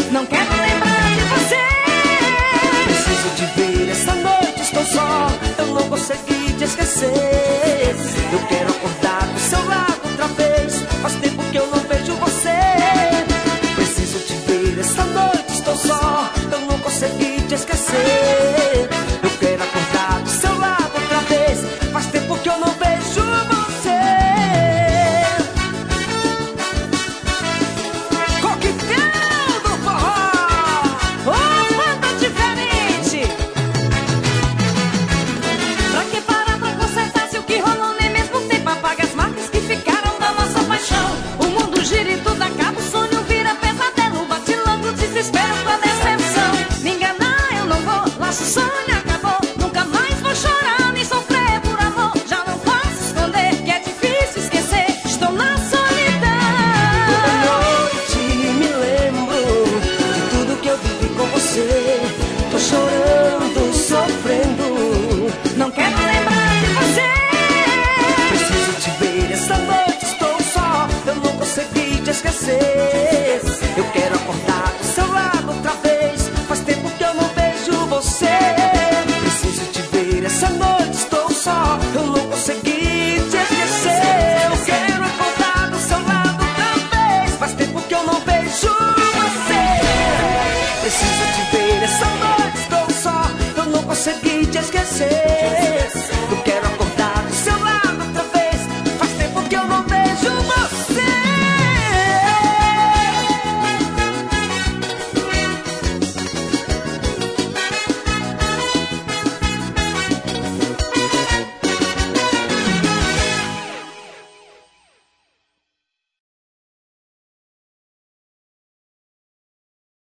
Não quero lembrar de você. Preciso te ver, esta noite estou só. Eu não consegui te esquecer. Eu quero acordar do seu lado outra vez. Faz tempo que eu não vejo você. Preciso te ver, esta noite